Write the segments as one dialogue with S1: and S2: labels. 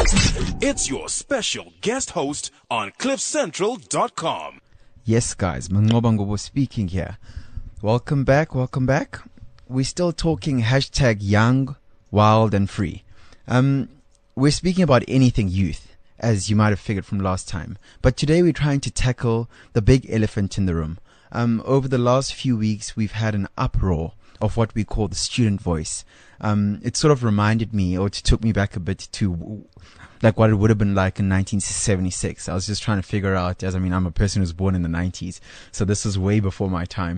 S1: It's your special guest host on CliffCentral.com.
S2: Yes, guys, Mangoba Ngobo speaking here. Welcome back. We're still talking hashtag young, wild, and free. We're speaking about anything youth, as you might have figured from last time. But today we're trying to tackle the big elephant in the room. Over the last few weeks, we've had an uproar of what we call the student voice. It sort of reminded me, or it took me back a bit to like what it would have been like in 1976. I was just trying to figure out, I'm a person who was born in the 90s, so this is way before my time.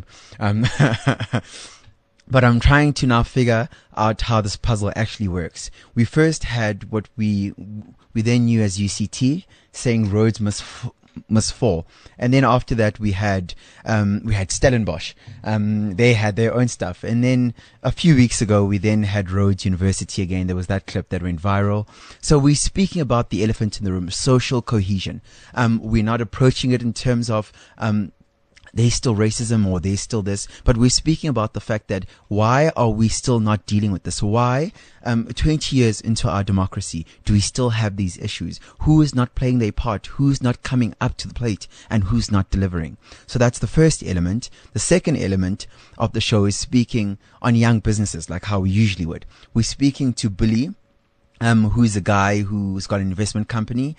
S2: But I'm trying to now figure out how this puzzle actually works. We first had what we then knew as UCT, saying roads must fall. And then after that we had Stellenbosch. They had their own stuff. And then a few weeks ago we then had Rhodes University again. There was that clip that went viral. So we're speaking about the elephant in the room, social cohesion. We're not approaching it in terms of there's still racism or there's still this, but we're speaking about the fact that why are we still not dealing with this? Why, 20 years into our democracy, do we still have these issues? Who is not playing their part? Who's not coming up to the plate? And who's not delivering? So that's the first element. The second element of the show is speaking on young businesses, like how we usually would. We're speaking to Billy, who's a guy who's got an investment company.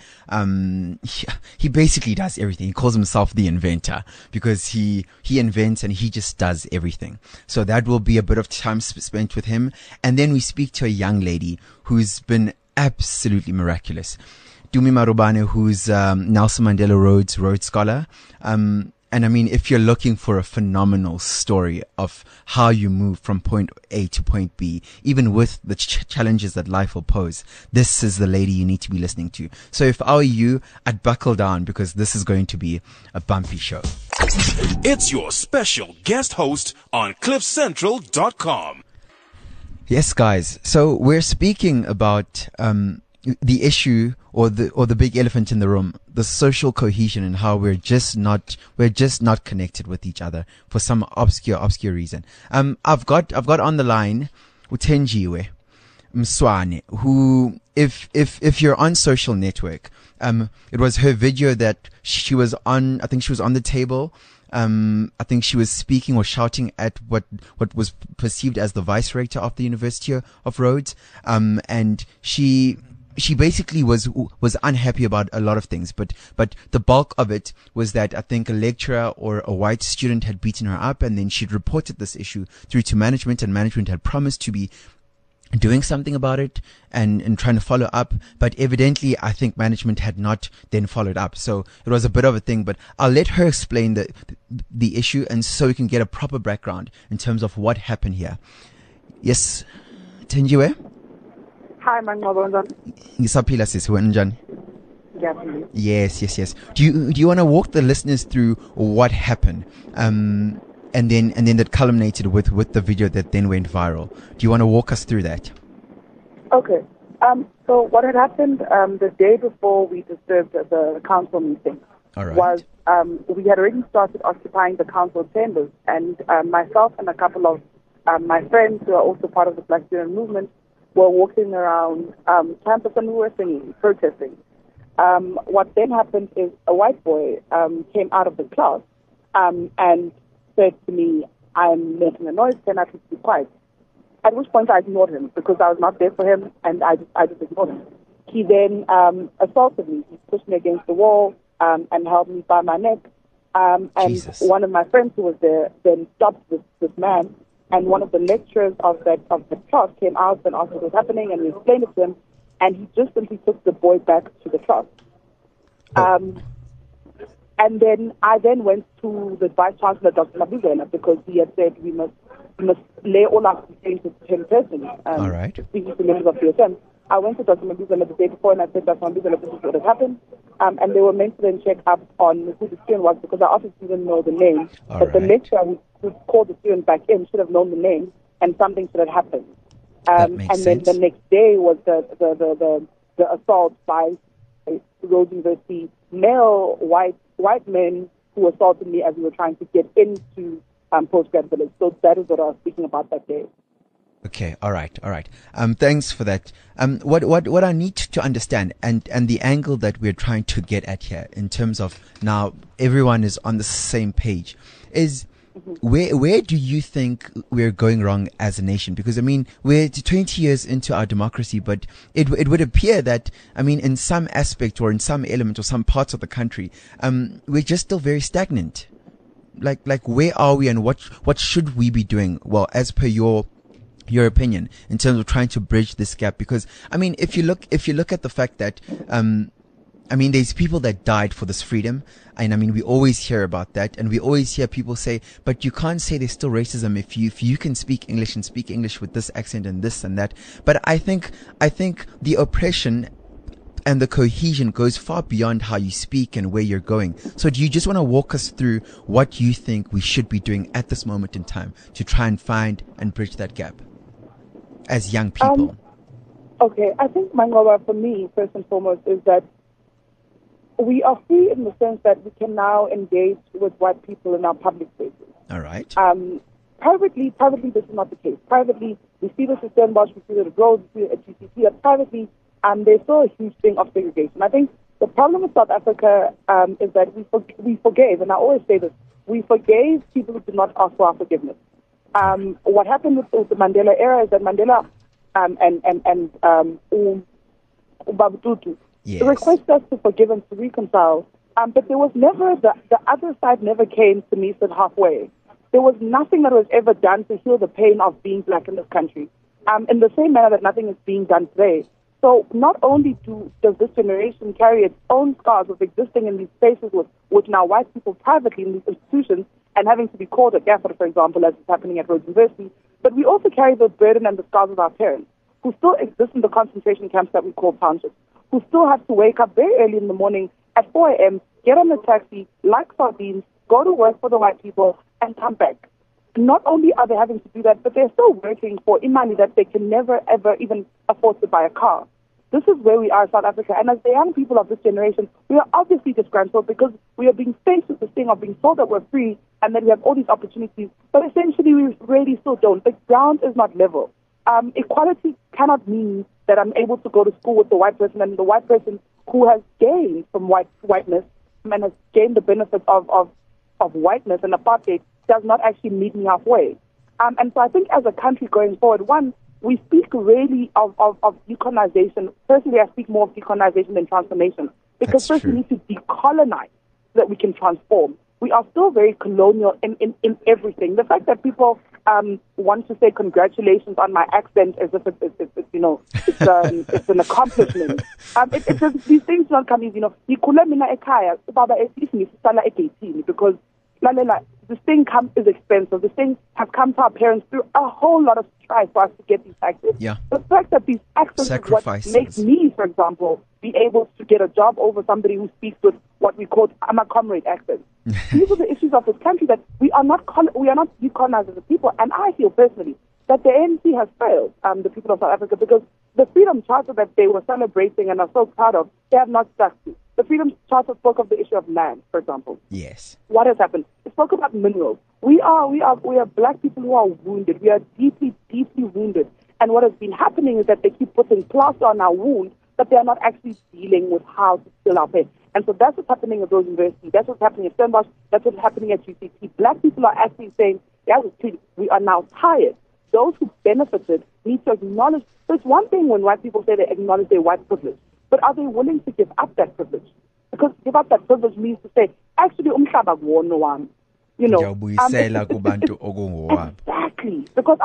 S2: He basically does everything. He calls himself the inventor because he invents and he just does everything. So that will be a bit of time spent with him. And then we speak to a young lady who's been absolutely miraculous. Dumi Marubane, who's Nelson Mandela Rhodes Scholar. And if you're looking for a phenomenal story of how you move from point A to point B, even with the challenges that life will pose, this is the lady you need to be listening to. So if I were you, I'd buckle down because this is going to be a bumpy show.
S1: It's your special guest host on CliffCentral.com.
S2: Yes, guys. So we're speaking about the issue or the big elephant in the room, the social cohesion, and how we're just not connected with each other for some obscure reason. I've got on the line Utenjiwe Mswane, who if you're on social network, it was her video that she was on. I think she was on the table. I think she was speaking or shouting at what was perceived as the vice rector of the University of Rhodes, and she basically was unhappy about a lot of things, but the bulk of it was that I think a lecturer or a white student had beaten her up, and then she'd reported this issue through to management, and management had promised to be doing something about it and trying to follow up, but evidently I think management had not then followed up. So it was a bit of a thing, but I'll let her explain the issue, and so we can get a proper background in terms of what happened here. Yes, Tenjiwe?
S3: Hi, Mangoba.
S2: Ngisaphila sisi, wena njani?
S3: Yes.
S2: Yes. Do you want to walk the listeners through what happened? And then that culminated with the video that then went viral. Do you want to walk us through that?
S3: Okay. So what had happened the day before we disturbed the council meeting was we had already started occupying the council chambers, and myself and a couple of my friends who are also part of the Black Student Movement were walking around campus, and we were singing, protesting. What then happened is a white boy came out of the class and said to me, "I'm making a noise, can I please be quiet?" At which point I ignored him because I was not there for him, and I just ignored him. He then assaulted me. He pushed me against the wall and held me by my neck. And
S2: Jesus.
S3: One of my friends who was there then stopped this man. And one of the lecturers of the class came out and asked what was happening, and we explained it to him, and he just simply took the boy back to the class. And then I went to the Vice Chancellor, Dr. Mabuzela, because he had said we must lay all our complaints to him personally.
S2: All right.
S3: Speaking to members of DSM. I went to Dr. Mabuzela the day before, and I said, Dr. Mabuzela, this is what has happened. And they were meant to then check up on who the student was, because I obviously didn't know the name. But the lecturer who called the student back in should have known the name, and something should have happened. And then the next day was the assault by Rhodes University male white men who assaulted me as we were trying to get into Postgrad Village. So that is what I was speaking about that day.
S2: Okay, all right. Thanks for that. What I need to understand, and the angle that we're trying to get at here, in terms of now everyone is on the same page, is where do you think we're going wrong as a nation? Because I mean, we're 20 years into our democracy, but it would appear that, I mean, in some aspect or in some element or some parts of the country, we're just still very stagnant. Like where are we, and what should we be doing? Well, as per your opinion, in terms of trying to bridge this gap? Because I mean, if you look at the fact that I mean, there's people that died for this freedom, and I mean, we always hear about that, and we always hear people say, but you can't say there's still racism if you can speak English and speak English with this accent and this and that. But I think the oppression and the cohesion goes far beyond how you speak and where you're going. So do you just want to walk us through what you think we should be doing at this moment in time to try and find and bridge that gap as young people?
S3: Okay, I think, Mangoba, for me, first and foremost, is that we are free in the sense that we can now engage with white people in our public spaces.
S2: All right.
S3: Privately, this is not the case. Privately, we see this at Stellenbosch, we see it at Rhodes, we see it at GCT, but privately, there's still a huge thing of segregation. I think the problem with South Africa is that we forgave, and I always say this, we forgave people who did not ask for our forgiveness. What happened with the Mandela era is that Mandela and Ubaba Tutu requested us to forgive and to reconcile, but there was never, the other side never came to meet us halfway. There was nothing that was ever done to heal the pain of being black in this country, in the same manner that nothing is being done today. So not only does this generation carry its own scars of existing in these spaces with now white people privately in these institutions and having to be called a gaffer, for example, as is happening at Rhodes University, but we also carry the burden and the scars of our parents, who still exist in the concentration camps that we call townships, who still have to wake up very early in the morning at 4 a.m., get on a taxi, like sardines, go to work for the white people, and come back. Not only are they having to do that, but they're still working for money that they can never, ever even afford to buy a car. This is where we are in South Africa. And as the young people of this generation, we are obviously disgruntled because we are being faced with this thing of being told that we're free and that we have all these opportunities. But essentially, we really still don't. The ground is not level. Equality cannot mean that I'm able to go to school with the white person, and the white person who has gained from whiteness and has gained the benefits of whiteness and apartheid does not actually meet me halfway. And so I think as a country going forward, one, we speak really of decolonization. Personally, I speak more of decolonization than transformation. Because first we need to decolonize so that we can transform. We are still very colonial in everything. The fact that people want to say congratulations on my accent as if it's an accomplishment. It's just, these things don't come easy. Because this thing is expensive. This thing has come to our parents through a whole lot of strife for us to get these accents.
S2: Yeah.
S3: The fact that these accents is what makes me, for example, be able to get a job over somebody who speaks with what we call a comrade accent. These are the issues of this country that we are not decolonized as a people. And I feel personally that the ANC has failed the people of South Africa, because the Freedom Charter that they were celebrating and are so proud of, they have not stuck to. The Freedom Charter spoke of the issue of land, for example.
S2: Yes.
S3: What has happened? It spoke about minerals. We are black people who are wounded. We are deeply, deeply wounded. And what has been happening is that they keep putting plaster on our wound, but they are not actually dealing with how to heal our pain. And so that's what's happening at Rhodes University. That's what's happening at Stellenbosch. That's what's happening at GCT. Black people are actually saying, we are now tired. Those who benefited need to acknowledge. So it's one thing when white people say they acknowledge their white privilege, but are they willing to give up that privilege? Because give up that privilege means to say, actually, umhlaba kuwona wami. Exactly. Because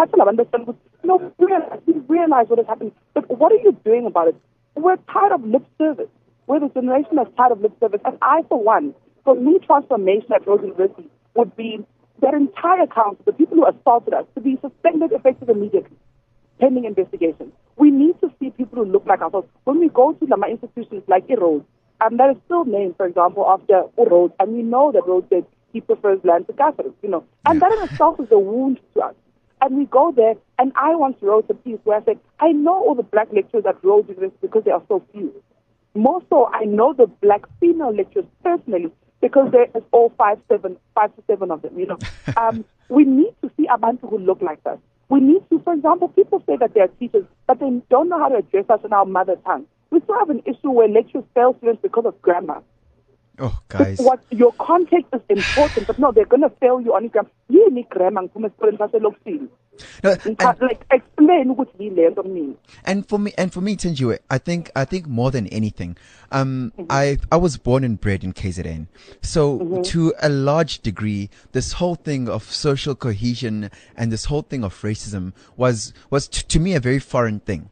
S3: we realize what is happening. But what are you doing about it? We're tired of lip service. We're the generation that's tired of lip service. And I, for one, for me, transformation at Rhodes University would be that entire council, the people who assaulted us, to be suspended effective immediately, pending investigation. We need to see people who look like ourselves. When we go to Lama institutions like Rhodes, that is still named, for example, after Rhodes, and we know that Rhodes said he prefers land to Catholics, and that in itself is a wound to us. And we go there, and I once wrote a piece where I said, I know all the black lecturers at Rhodes University because there are so few. More so, I know the black female lecturers personally because there is all 5 to 7 of them, We need to see abantu who look like us. We need to, for example, people say that they are teachers, but they don't know how to address us in our mother tongue. We still have an issue where lecturers fail students because of grammar.
S2: Oh, guys.
S3: What your context is important, but no, they're going to fail you on grammar. You need grammar.
S2: No,
S3: like explain what we learned on me.
S2: And for me, Tinjiwe, I think more than anything, I was born and bred in KZN, so to a large degree, this whole thing of social cohesion and this whole thing of racism was to me a very foreign thing.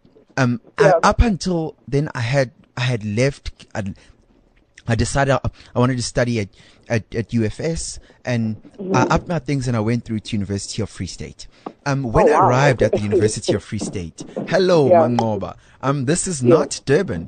S2: Up until then, I had left. I decided I wanted to study at UFS, and I upped my things and I went through to University of Free State. When I arrived at the University of Free State, hello, Mangoba. This is not Durban.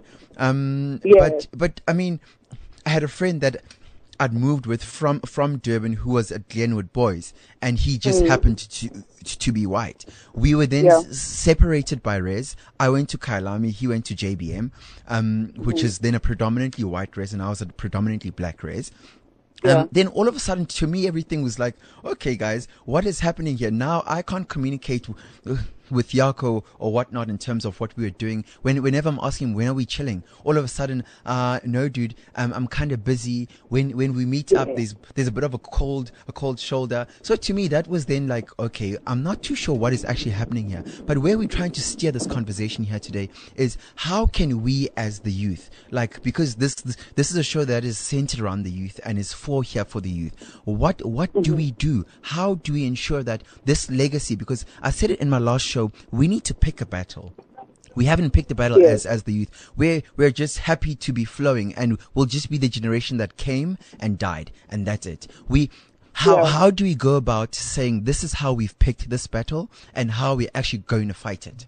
S2: But I mean, I had a friend that I'd moved with from Durban who was at Glenwood Boys, and he just happened to be white. We were then separated by res. I went to Kailami, he went to JBM, which is then a predominantly white res, and I was a predominantly black res. Then all of a sudden, to me, everything was like, okay, guys, what is happening here? Now I can't communicate with Yako or whatnot in terms of what we were doing. Whenever I'm asking him, when are we chilling? All of a sudden, no, dude, I'm kind of busy. When we meet up, there's a bit of a cold shoulder. So to me, that was then like, okay, I'm not too sure what is actually happening here. But where we're trying to steer this conversation here today is how can we as the youth, like, because this is a show that is centered around the youth and is here for the youth. What do we do? How do we ensure that this legacy, because I said it in my last show, we need to pick a battle. We haven't picked a battle as the youth. We're just happy to be flowing, and we'll just be the generation that came and died, and that's it. How do we go about saying this is how we've picked this battle and how we're actually going to fight it?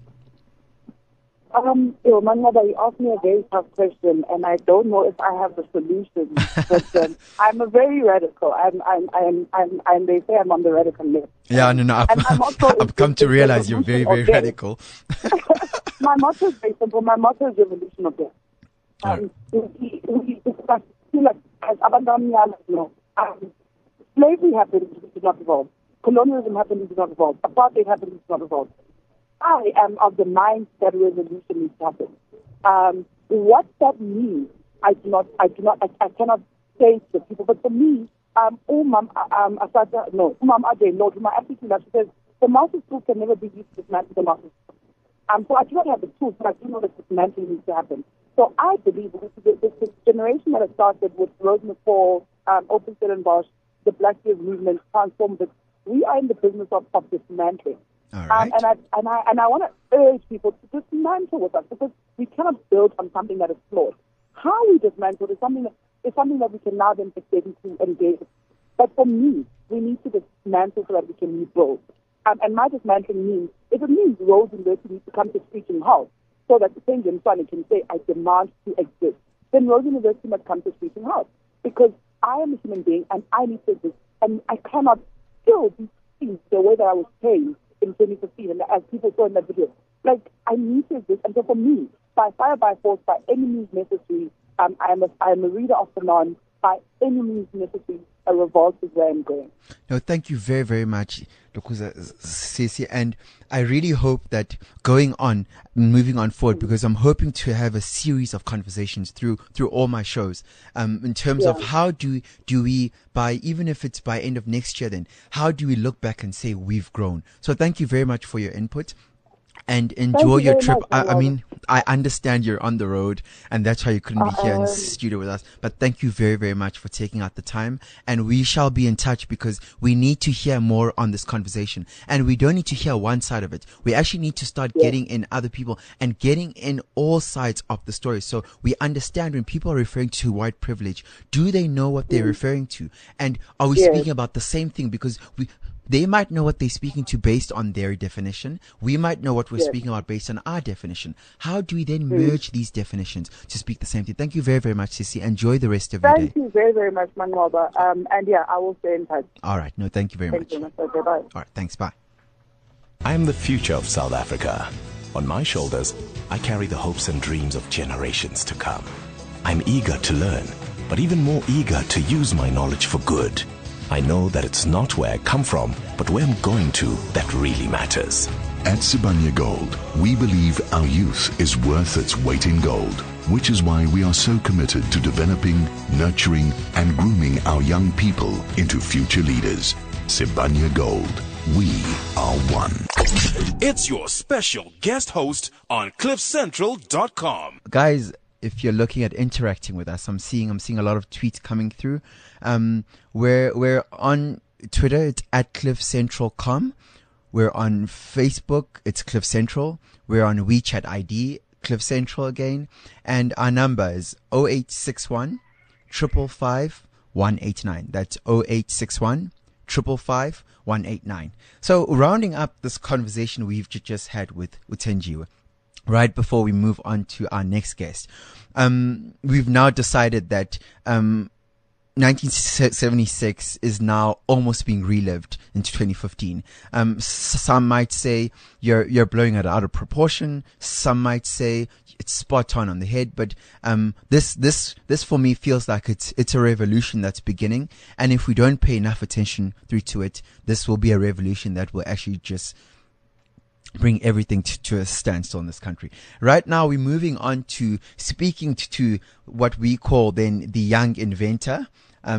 S3: My mother, you asked me a very tough question, and I don't know if I have the solution. But I'm a very radical. They say I'm on the radical list.
S2: Yeah, no. I've come to realize you're very, very radical.
S3: My motto is very simple. My motto is revolution of death. Slavery happened, it did not evolve. Colonialism happened, it did not evolve. Apartheid happened, it did not evolve. I am of the mind that revolution needs to happen. What that means, I cannot say to people, but for me, Umam Ade, Lord, my African she says, the master's tools can never be used to dismantle the master's tools. So I do not have the tools, but I do know that dismantling needs to happen. So I believe this generation that has started with Rose McCall, Open Stellenbosch, the Black Youth Movement, Transform, we are in the business of dismantling.
S2: Right.
S3: And I want to urge people to dismantle with us, because we cannot build on something that is flawed. How we dismantle is something that we can now then get into engage. But for me, we need to dismantle so that we can rebuild. And my dismantling means, if it means Rose University needs to come to screeching halt so that the Penguin Sonny can say, I demand to exist, then Rose University must come to screeching halt. Because I am a human being and I need to exist. And I cannot still be seen the way that I was trained in 2015, and as people saw in that video, like, I need to exist. And so for me, by fire, by force, by any means necessary, I am a reader of the non. By any means necessary, a revolt is where I'm going.
S2: No, thank you very, very much, Dokuza Sisi, and I really hope that moving on forward, because I'm hoping to have a series of conversations through all my shows, in terms of how do we, by, even if it's by end of next year, then how do we look back and say we've grown? So thank you very much for your input. And enjoy your trip. I mean, I understand you're on the road, and that's why you couldn't be here in the studio with us. But thank you very, very much for taking out the time. And we shall be in touch, because we need to hear more on this conversation. And we don't need to hear one side of it. We actually need to start getting in other people and getting in all sides of the story. So we understand when people are referring to white privilege, do they know what they're referring to? And are we speaking about the same thing? Because they might know what they're speaking to based on their definition. We might know what we're speaking about based on our definition. How do we then merge these definitions to speak the same thing? Thank you very, very much, Sisi. Enjoy the rest of your day.
S3: Thank you very, very much, Manwaba. And I will stay in touch.
S2: All right. No, thank you very much.
S3: Thank you. Okay, bye.
S2: All right. Thanks. Bye.
S1: I am the future of South Africa. On my shoulders, I carry the hopes and dreams of generations to come. I'm eager to learn, but even more eager to use my knowledge for good. I know that it's not where I come from, but where I'm going to that really matters.
S4: At Sibanye Gold, we believe our youth is worth its weight in gold, which is why we are so committed to developing, nurturing, and grooming our young people into future leaders. Sibanye Gold, we are one.
S5: It's your special guest host on CliffCentral.com.
S2: Guys, if you're looking at interacting with us, I'm seeing a lot of tweets coming through. We're on Twitter, it's at CliffCentral.com. We're on Facebook, it's Cliff Central. We're on WeChat ID, Cliff Central again. And our number is 0861 555 189. That's 0861 555 189. So rounding up this conversation we've just had with Utenjiwe, right before we move on to our next guest, we've now decided that 1976 is now almost being relived into 2015. Some might say you're blowing it out of proportion. Some might say it's spot on the head. But this for me feels like it's a revolution that's beginning. And if we don't pay enough attention through to it, this will be a revolution that will actually just bring everything to a standstill in this country. Right now, we're moving on to speaking to what we call then the young inventor.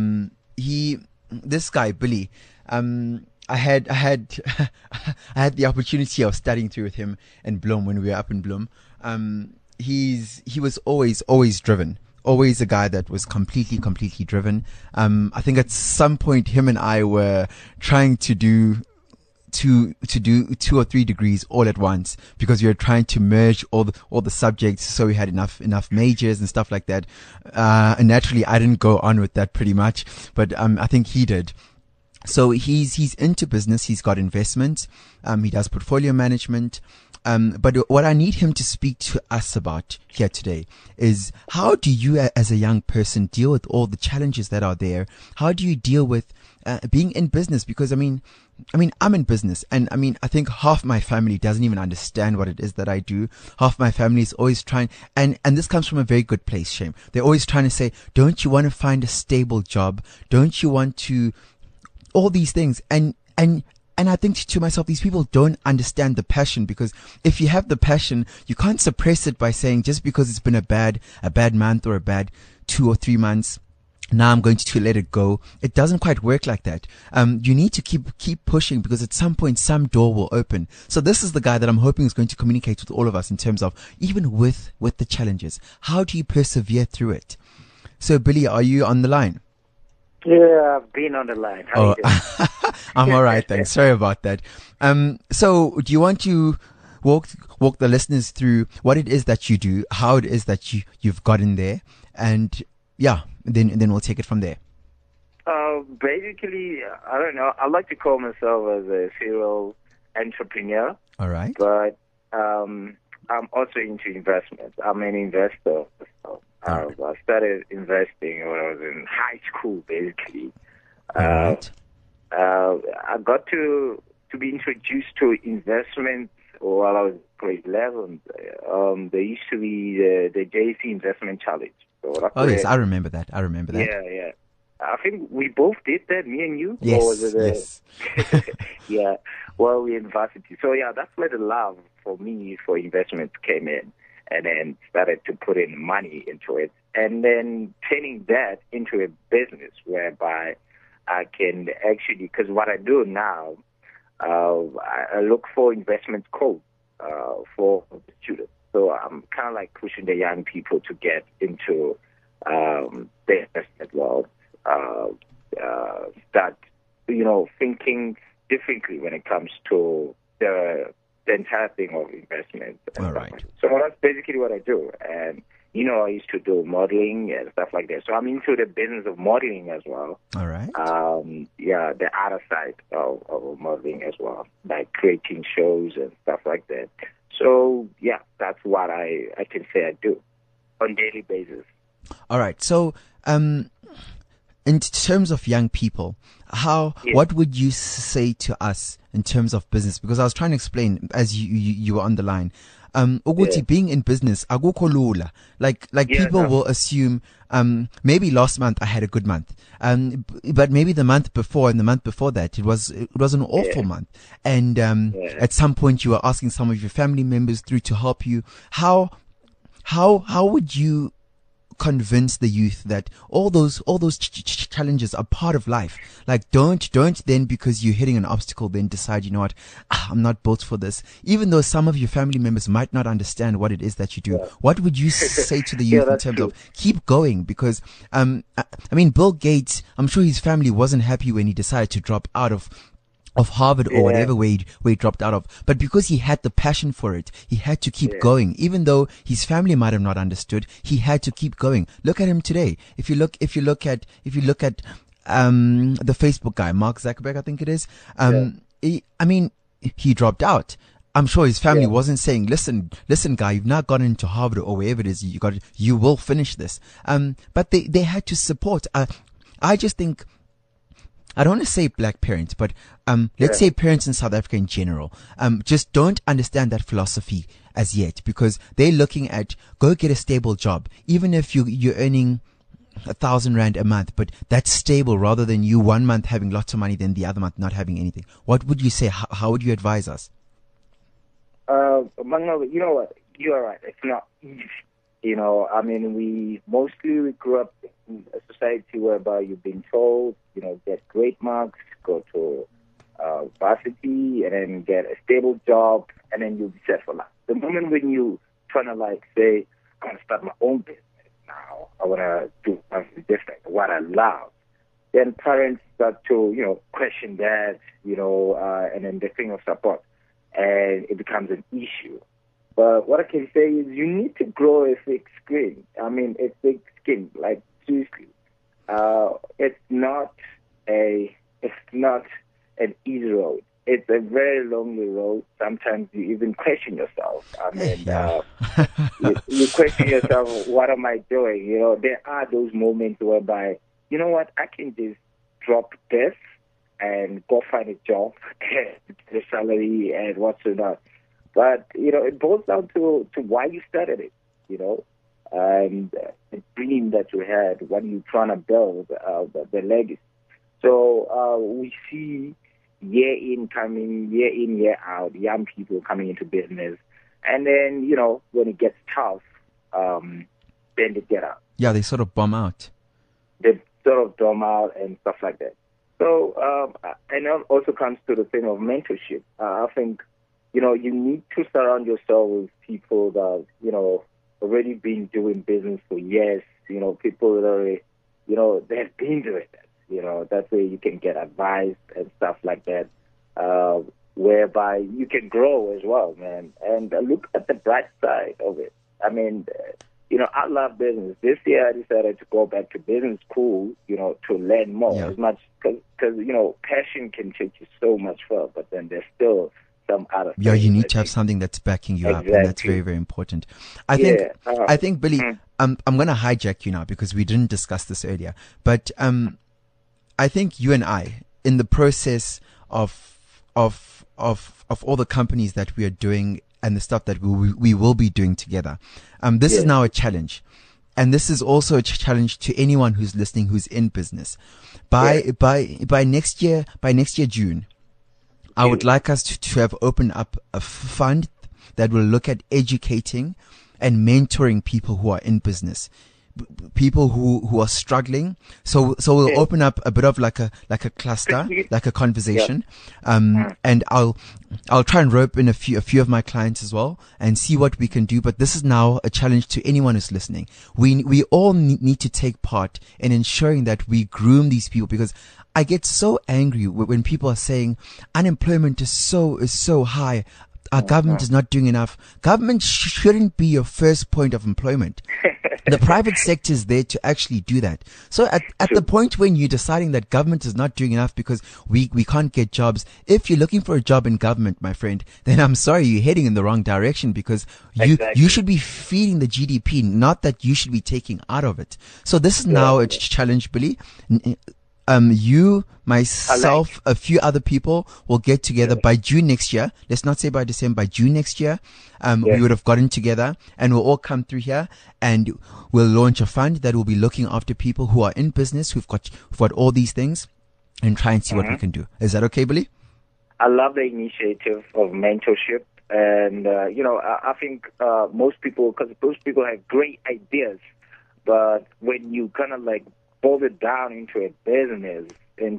S2: This guy, Billy, I had the opportunity of studying through with him in Bloem when we were up in Bloem. He was always driven. Always a guy that was completely driven. I think at some point him and I were trying to do 2 or 3 degrees all at once because we were trying to merge all the subjects so we had enough majors and stuff like that. And naturally I didn't go on with that pretty much, but I think he did. So he's into business. He's got investments. He does portfolio management. But what I need him to speak to us about here today is how do you as a young person deal with all the challenges that are there? How do you deal with being in business? Because I mean, I'm in business, and I think half my family doesn't even understand what it is that I do. Half my family is always trying, and this comes from a very good place, Shame. They're always trying to say, don't you want to find a stable job? Don't you want to, all these things. And I think to myself, these people don't understand the passion, because if you have the passion, you can't suppress it by saying just because it's been a bad month or a bad 2 or 3 months, now I'm going to let it go. It doesn't quite work like that. You need to keep pushing, because at some point some door will open. So this is the guy that I'm hoping is going to communicate with all of us in terms of even with the challenges. How do you persevere through it? So Billy, are you on the line?
S6: Yeah, I've been on the line. How are you doing?
S2: I'm all right, thanks. Sorry about that. So do you want to walk the listeners through what it is that you do, how it is that you've gotten there, and yeah, then we'll take it from there.
S6: Basically, I don't know. I like to call myself as a serial entrepreneur.
S2: All right.
S6: But I'm also into investments. I'm an investor. So, I started investing when I was in high school, basically.
S2: All right.
S6: I got to be introduced to investments while I was grade 11. There used to be the JC Investment Challenge. So
S2: yes, I remember that.
S6: Yeah. I think we both did that, me and you.
S2: Yes,
S6: or was it
S2: yes.
S6: Yeah, well, we're in varsity. So, yeah, that's where the love for me for investments came in, and then started to put in money into it, and then turning that into a business whereby I can actually, because what I do now, I look for investment codes for the students. So I'm kind of like pushing the young people to get into the investment world, start, thinking differently when it comes to the entire thing of investment.
S2: All right.
S6: So that's basically what I do. And, I used to do modeling and stuff like that. So I'm into the business of modeling as well.
S2: All right.
S6: The other side of modeling as well, like creating shows and stuff like that. So, yeah, that's what I can say I do on a daily basis.
S2: All right. So, in terms of young people, what would you say to us in terms of business? Because I was trying to explain as you were on the line. Being in business, akukho lula. Like people will assume, maybe last month I had a good month. But maybe the month before and the month before that, it was an awful month. And, at some point you were asking some of your family members through to help you. How would you convince the youth that all those challenges are part of life? Like, don't then, because you're hitting an obstacle, then decide, you know what, I'm not built for this. Even though some of your family members might not understand what it is that you do. What would you say to the youth in terms of keep going? Because, Bill Gates, I'm sure his family wasn't happy when he decided to drop out of Harvard or whatever where he dropped out of. But because he had the passion for it, he had to keep going. Even though his family might have not understood, he had to keep going. Look at him today. If you look at the Facebook guy, Mark Zuckerberg, I think it is. He dropped out. I'm sure his family wasn't saying, listen, guy, you've not gotten into Harvard or wherever it is you will finish this. But they had to support. I just think, I don't want to say black parents, but let's say parents in South Africa in general, just don't understand that philosophy as yet, because they're looking at go get a stable job, even if you're earning 1,000 rand a month, but that's stable rather than you 1 month having lots of money, then the other month not having anything. What would you say? How would you advise us?
S6: Mango, you know what? You are right. It's not easy. We grew up in a society whereby you've been told, get great marks, go to varsity, and then get a stable job, and then you'll be set for life. The moment when you trying to say, I want to start my own business now, I want to do something different, what I love, then parents start to, question that, and then the thing of support, and it becomes an issue. But what I can say is you need to grow a thick skin. A thick skin, like seriously. It's not an easy road. It's a very lonely road. Sometimes you even question yourself. You question yourself, what am I doing? There are those moments whereby, you know what, I can just drop this and go find a job, the salary and whatsoever. But, it boils down to why you started it, and the dream that you had, what you're trying to build, the legacy. So we see year in, year out, young people coming into business. And then, when it gets tough, then they get out.
S2: Yeah, they sort of bum out.
S6: They sort of bum out and stuff like that. So, and it also comes to the thing of mentorship. I think, you need to surround yourself with people that, already been doing business for years. People that already, they've been doing that. That way you can get advice and stuff like that, whereby you can grow as well, man. And look at the bright side of it. I love business. This year I decided to go back to business school, to learn more as much, because, passion can take you so much further, but then there's still some other things.
S2: Yeah, you need to have something that's backing you up, and that's very, very important. I think, Billy, I'm going to hijack you now because we didn't discuss this earlier, but I think you and I, in the process of all the companies that we are doing and the stuff that we will be doing together, this is now a challenge. And this is also a challenge to anyone who's listening, who's in business. By next year, June, I would like us to have opened up a fund that will look at educating and mentoring people who are in business, people who are struggling. So we'll open up a bit of like a cluster, like a conversation. And I'll try and rope in a few of my clients as well and see what we can do. But this is now a challenge to anyone who's listening. We all need to take part in ensuring that we groom these people, because I get so angry when people are saying unemployment is so high. Our government is not doing enough. Government shouldn't be your first point of employment. The private sector is there to actually do that. So at the point when you're deciding that government is not doing enough because we can't get jobs, if you're looking for a job in government, my friend, then I'm sorry, you're heading in the wrong direction, because you should be feeding the GDP, not that you should be taking out of it. So this is now a challenge, Billy. you, myself, a few other people will get together by June next year. Let's not say by December, by June next year. We would have gotten together and we'll all come through here and we'll launch a fund that will be looking after people who are in business, who've got all these things, and try and see what we can do. Is that okay, Billy?
S6: I love the initiative of mentorship. And, I think most people have great ideas, but when you kind of like boil it down into a business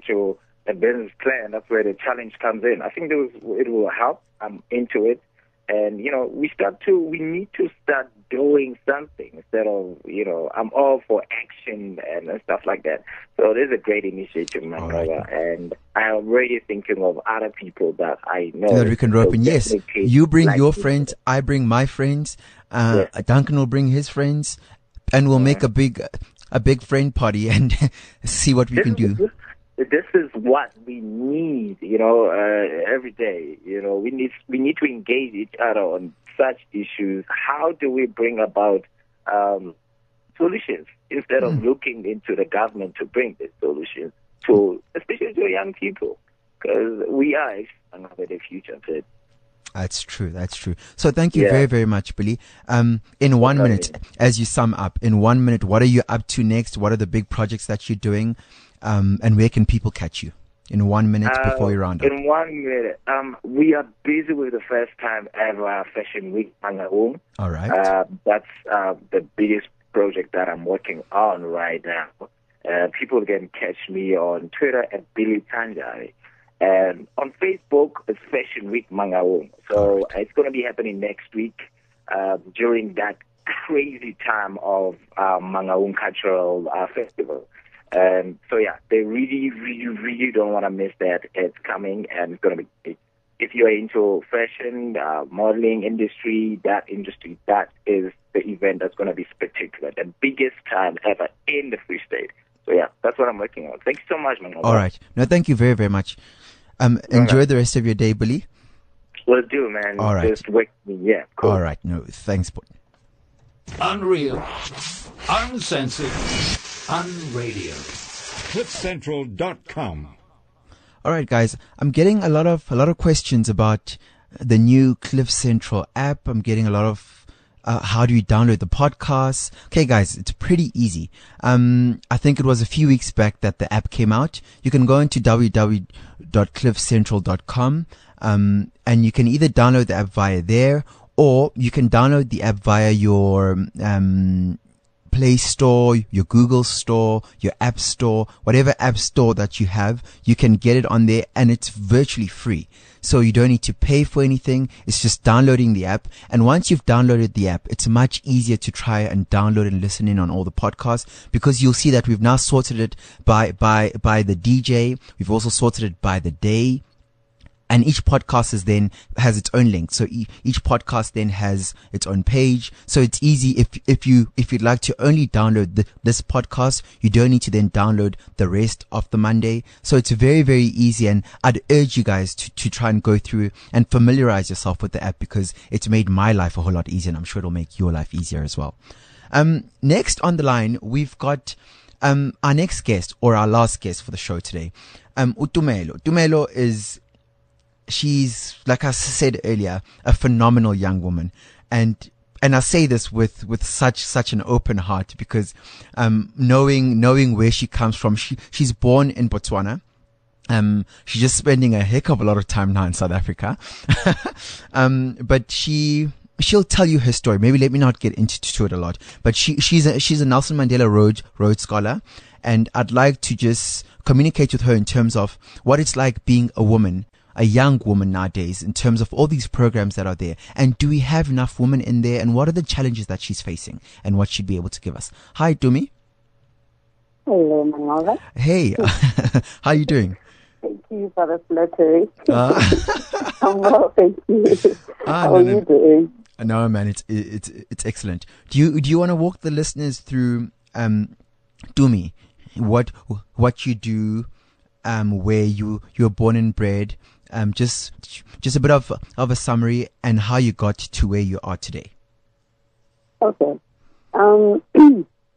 S6: plan, that's where the challenge comes in. I think it will help. I'm into it. And, we need to start doing something instead of, I'm all for action and stuff like that. So this is a great initiative, my brother. And I'm already thinking of other people that I know.
S2: That we can rope in. Yes. You bring your friends, I bring my friends, Duncan will bring his friends, and we'll make a big friend party and see what we can do.
S6: This is what we need, every day. We need to engage each other on such issues. How do we bring about solutions instead of looking into the government to bring these solutions especially to young people? Because we are another future.
S2: That's true. So thank you very, very much, Billy. In 1 minute, as you sum up, what are you up to next? What are the big projects that you're doing? And where can people catch you? In 1 minute before we round up.
S6: In 1 minute, we are busy with the first time ever Fashion Week Mangaung.
S2: All right.
S6: That's the biggest project that I'm working on right now. People can catch me on Twitter at Billy Tanjari. And on Facebook, it's Fashion Week Mangaung. So it's going to be happening next week during that crazy time of Mangaung Cultural Festival. They really, really, really don't want to miss that. It's coming and it's going to be, if you're into fashion, modeling industry, that is the event that's going to be spectacular. The biggest time ever in the Free State. So that's what I'm working on. Thank you so much, man.
S2: All right. No, thank you very, very much. Enjoy the rest of your day, Billy.
S6: Will do, man.
S2: All right.
S6: Just wake me. Yeah, cool.
S2: All right. No, thanks.
S7: Unreal. Uncensored. Unradio.
S5: CliffCentral.com.
S2: All right, guys. I'm getting a lot of questions about the new Cliff Central app. I'm getting a lot of how do you download the podcast? Okay, guys, it's pretty easy. I think it was a few weeks back that the app came out. You can go into www.cliffcentral.com, and you can either download the app via there, or you can download the app via your Play Store, your Google Store, your App Store, whatever app store that you have, you can get it on there, and it's virtually free. So you don't need to pay for anything. It's just downloading the app. And once you've downloaded the app, it's much easier to try and download and listen in on all the podcasts, because you'll see that we've now sorted it by the DJ. We've also sorted it by the day. And each podcast has its own link. So each podcast then has its own page. So it's easy. If you'd like to only download this podcast, you don't need to then download the rest of the Monday. So it's very, very easy. And I'd urge you guys to try and go through and familiarize yourself with the app, because it's made my life a whole lot easier, and I'm sure it'll make your life easier as well. Next on the line, we've got, our next guest, or our last guest for the show today. Utumelo. Tumelo she's, like I said earlier, a phenomenal young woman. And I say this with such an open heart, because, knowing where she comes from, she's born in Botswana. She's just spending a heck of a lot of time now in South Africa. But she'll tell you her story. Maybe let me not get into it a lot, but she's a Nelson Mandela Road Scholar. And I'd like to just communicate with her in terms of what it's like being a woman, a young woman nowadays, in terms of all these programs that are there. And do we have enough women in there? And what are the challenges that she's facing, and what she'd be able to give us? Hi, Dumi.
S8: Hello, Manova.
S2: Hey, how are you doing?
S8: Thank you for the flattery. I'm well, thank you. How are you doing?
S2: No, man, it's excellent. Do you want to walk the listeners through, Dumi, what you do, where you were born and bred? Just a bit of a summary, and how you got to where you are today.
S8: Okay.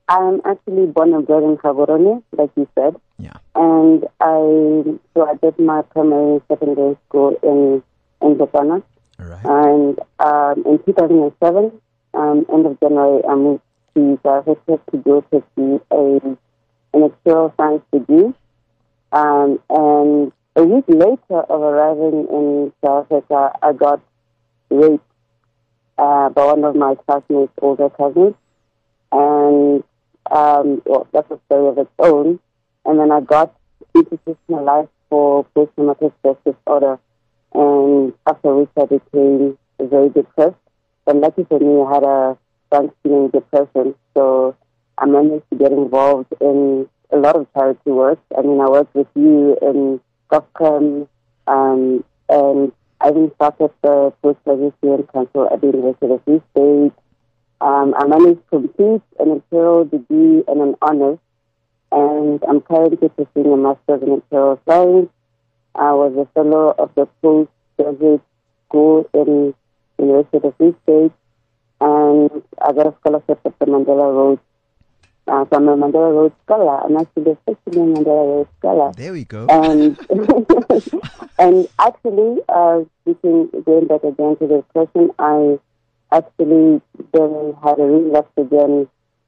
S8: I'm actually born and bred in Gaborone, like you said.
S2: Yeah.
S8: And I did my primary and secondary school in Botswana.
S2: Right.
S8: And in 2007, end of January, I moved to South Africa to go to an actuarial science degree. And a week later of arriving in South Africa, I got raped by one of my classmates' older cousins. And that's a story of its own. And then I got institutionalized for post-traumatic stress disorder. And after which I became very depressed. But lucky for me, I had a functioning depression. So I managed to get involved in a lot of charity work. I mean, I worked with you in GovCon, and I even started the Post-Graduation Council at the University of Free State. I managed to complete an actuarial degree and an honors, and I'm currently pursuing a master's in actuarial science. I was a fellow of the postgraduate school in the University of Free State, and I got a scholarship at the Mandela Rhodes. So I'm a Mandela Rhodes scholar. I'm actually officially a Mandela Rhodes scholar.
S2: There we go.
S8: And and actually, going back again to the question, I actually then had a relapse again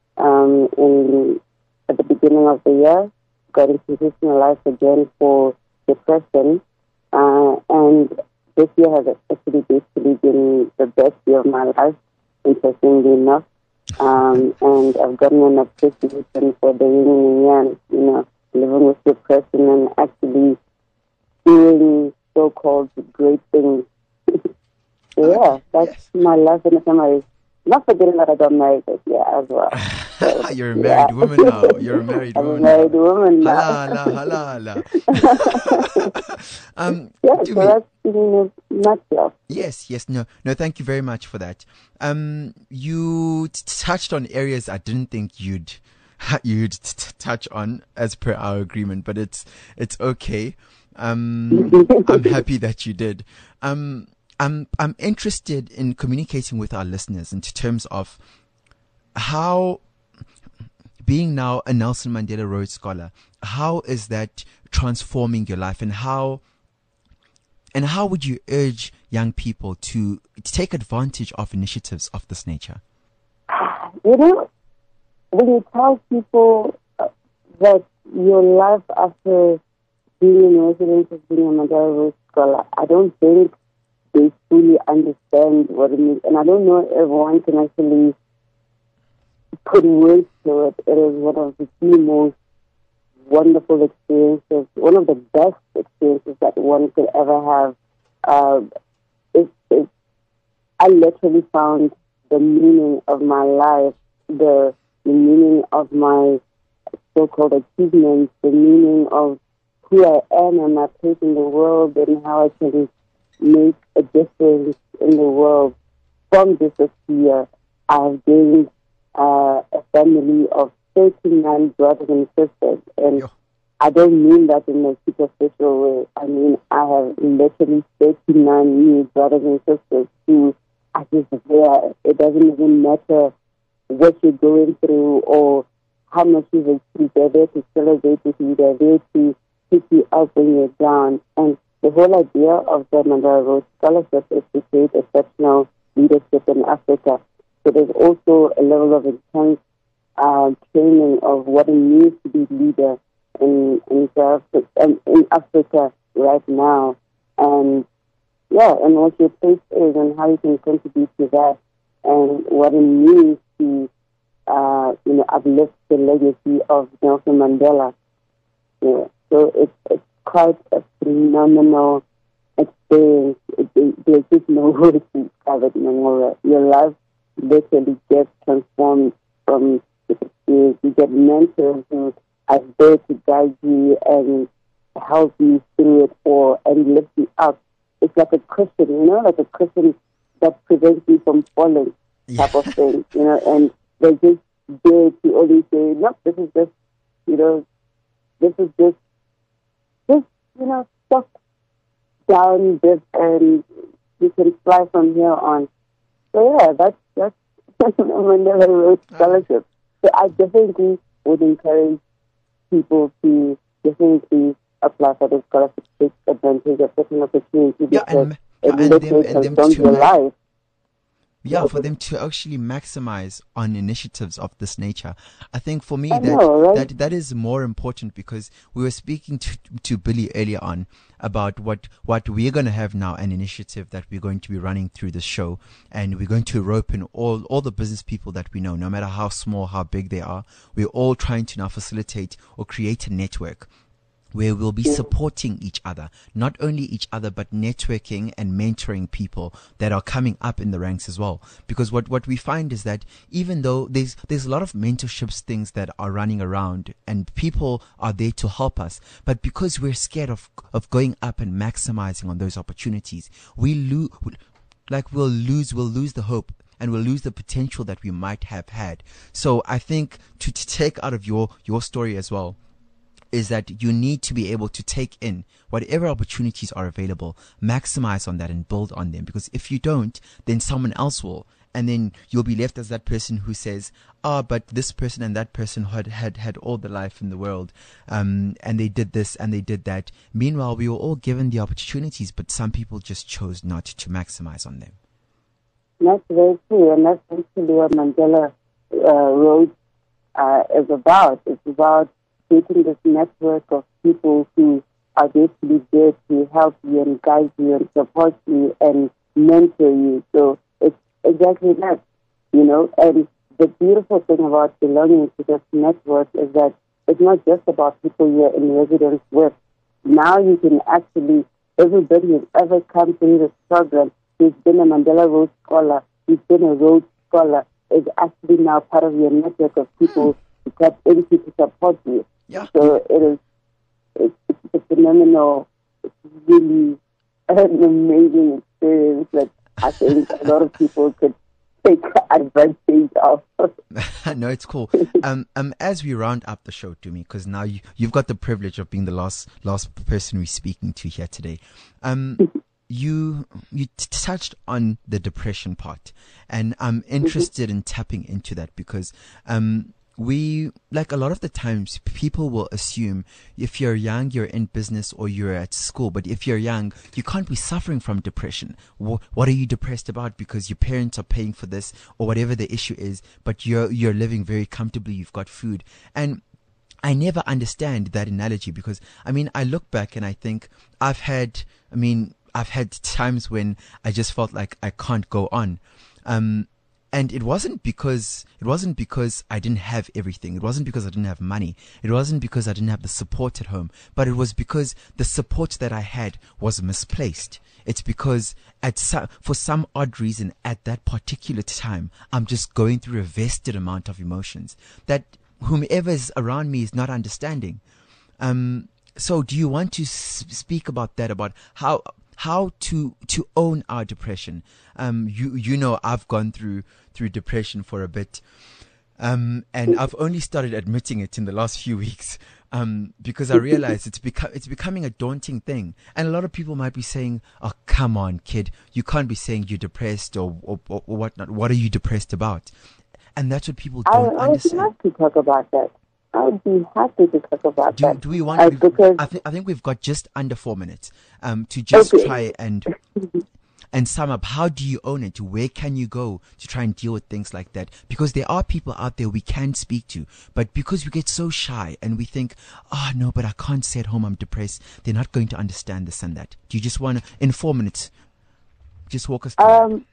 S8: at the beginning of the year, got institutionalized again for depression, and this year has actually basically been the best year of my life, interestingly enough. And I've gotten an appreciation for the yin and yang, living with depression and actually doing so-called great things. Yeah, that's my life in a summary. Not forgetting that I got married this year as well. So,
S2: You're a married woman now. You're a married woman.
S8: I'm a married woman now.
S2: Halala.
S8: Yeah, so that's in a nutshell.
S2: Yes. No, thank you very much for that. You touched on areas I didn't think you'd touch on as per our agreement, but it's okay. I'm happy that you did. I'm interested in communicating with our listeners in terms of how, being now a Nelson Mandela Rhodes Scholar, how is that transforming your life, and how would you urge young people to take advantage of initiatives of this nature?
S8: When you tell people that your life after being in residence as being a Mandela Rhodes Scholar, I don't think they fully understand what it means. And I don't know if everyone can actually put words to it. It is one of the most wonderful experiences, one of the best experiences that one could ever have. I literally found the meaning of my life, the meaning of my so-called achievements, the meaning of who I am and my place in the world, and how I can make a difference in the world. From this year, I've gained a family of 39 brothers and sisters, and I don't mean that in a superficial way. I mean, I have literally 39 new brothers and sisters who are just there. It doesn't even matter what you're going through or how much you've achieved. They're there to celebrate with you. They're there to pick you up when you're down. And the whole idea of the Mandela Rhodes Scholarship is to create exceptional leadership in Africa. So there's also a level of intense training of what it means to be leader in Africa right now. And and what your place is and how you can contribute to that, and what it means to uplift the legacy of Nelson Mandela. Yeah. So it's quite a phenomenal experience. There's just no words to describe it anymore. Your life literally gets transformed from this experience. You get mentors who are there to guide you and help you through it and lift you up. It's like a cushion, like a cushion that prevents you from falling, type of thing, and they're just there to always say, no, this is just stuff down this, and you can fly from here on. So that's Mandela Rhodes Scholarship. So I definitely would encourage people to definitely apply for the scholarship, take advantage of such an opportunity because it transforms your life.
S2: Yeah, for them to actually maximize on initiatives of this nature. I think for me that is more important, because we were speaking to Billy earlier on about what we're going to have now, an initiative that we're going to be running through the show, and we're going to rope in all the business people that we know, no matter how small, how big they are. We're all trying to now facilitate or create a network where we'll be supporting each other, not only each other, but networking and mentoring people that are coming up in the ranks as well. Because what we find is that even though there's a lot of mentorships things that are running around and people are there to help us, but because we're scared of going up and maximizing on those opportunities, we'll lose the hope, and we'll lose the potential that we might have had. So I think to take out of your story as well, is that you need to be able to take in whatever opportunities are available, maximize on that and build on them. Because if you don't, then someone else will. And then you'll be left as that person who says, but this person and that person had all the life in the world, and they did this and they did that. Meanwhile, we were all given the opportunities, but some people just chose not to maximize on them.
S8: That's very true, and that's actually what Mandela Road is about. It's about creating this network of people who are basically there to help you and guide you and support you and mentor you. So it's exactly that, And the beautiful thing about belonging to this network is that it's not just about people you're in residence with. Now you can actually, everybody who's ever come through this program, who's been a Mandela Road Scholar, who's been a Rhodes Scholar, is actually now part of your network of people to tap into to support you.
S2: Yeah.
S8: So it's a phenomenal, it's really an amazing experience that I think a lot of people could take advantage of.
S2: No, it's cool. As we round up the show, Tumi, because now you've got the privilege of being the last person we're speaking to here today. You touched on the depression part, and I'm interested in tapping into that because we, like a lot of the times, people will assume if you're young, you're in business or you're at school. But if you're young, you can't be suffering from depression. What are you depressed about? Because your parents are paying for this or whatever the issue is, but you're living very comfortably. You've got food. And I never understand that analogy because, I look back and I think I've had times when I just felt like I can't go on. And it wasn't because I didn't have everything. It wasn't because I didn't have money. It wasn't because I didn't have the support at home. But it was because the support that I had was misplaced. It's because for some odd reason at that particular time, I'm just going through a vested amount of emotions that whomever is around me is not understanding. So do you want to speak about that, about how to own our depression? I've gone through depression for a bit, and I've only started admitting it in the last few weeks, because I realize it's becoming a daunting thing, and a lot of people might be saying, "Oh, come on, kid, you can't be saying you're depressed or whatnot. What are you depressed about?" And that's what people don't understand.
S8: I would love to talk about that. I would be happy to talk about that.
S2: Do we want? Because I think we've got just under 4 minutes to just try and sum up. How do you own it? Where can you go to try and deal with things like that? Because there are people out there we can speak to, but because we get so shy and we think, "Oh no, but I can't say at home I'm depressed," they're not going to understand this and that. Do you just want to, in 4 minutes, just walk us through?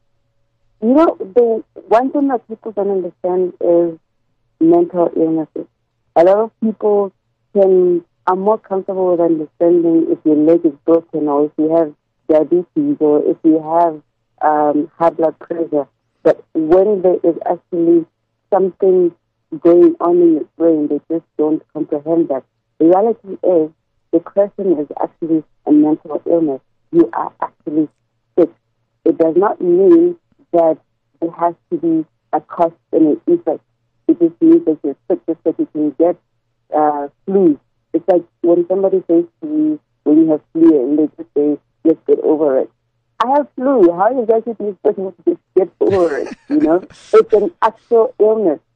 S8: The one thing that people don't understand is mental illnesses. A lot of people are more comfortable with understanding if your leg is broken or if you have diabetes or if you have high blood pressure. But when there is actually something going on in your brain, they just don't comprehend that. The reality is depression is actually a mental illness. You are actually sick. It does not mean that there has to be a cause and an effect. It just means that you're sick, just like you can get flu. It's like when somebody says to you, when you have flu, and they just say, "Let's get over it." I have flu. How is that supposed to just get over it? It's an actual illness.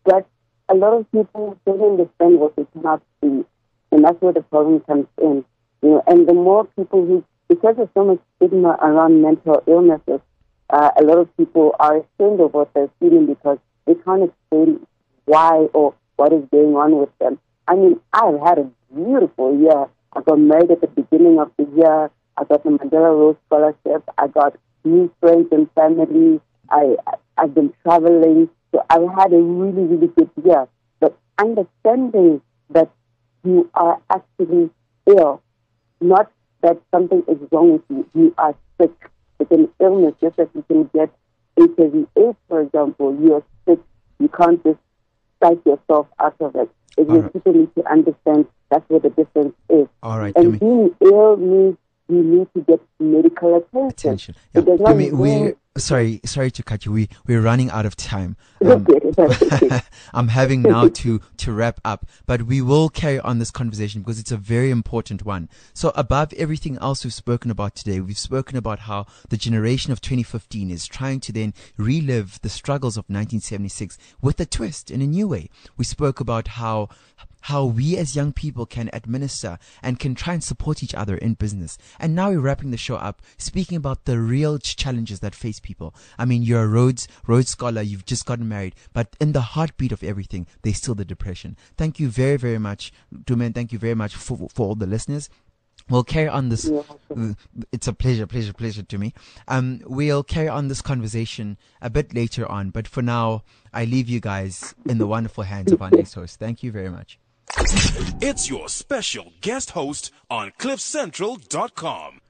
S8: But a lot of people don't understand what they cannot see, and that's where the problem comes in. And the more people who, because there's so much stigma around mental illnesses, a lot of people are ashamed of what they're feeling because they can't explain why or what is going on with them. I mean, I've had a beautiful year. I got married at the beginning of the year. I got the Mandela Rose Scholarship. I got new friends and family. I've been traveling. So I've had a really, really good year. But understanding that you are actually ill, not that something is wrong with you. You are sick. It's an illness, just as you can get HIV/AIDS, for example. You are sick. You can't just psych yourself out of it. People need to understand that's where the difference is.
S2: All right,
S8: and being ill means you need to get medical attention.
S2: Yeah. Sorry to cut you. We're running out of time. I'm having now to wrap up, but we will carry on this conversation because it's a very important one. So above everything else we've spoken about today, we've spoken about how the generation of 2015 is trying to then relive the struggles of 1976 with a twist in a new way. We spoke about how we as young people can administer and can try and support each other in business. And now we're wrapping the show up speaking about the real challenges that face people. I mean, you're a Rhodes Scholar, you've just gotten married, but in the heartbeat of everything, there's still the depression. Thank you very, very much, Dume. Thank you very much for all the listeners. We'll carry on this. It's a pleasure to me. We'll carry on this conversation a bit later on, but for now, I leave you guys in the wonderful hands of our next host. Thank you very much.
S5: It's your special guest host on CliffCentral.com.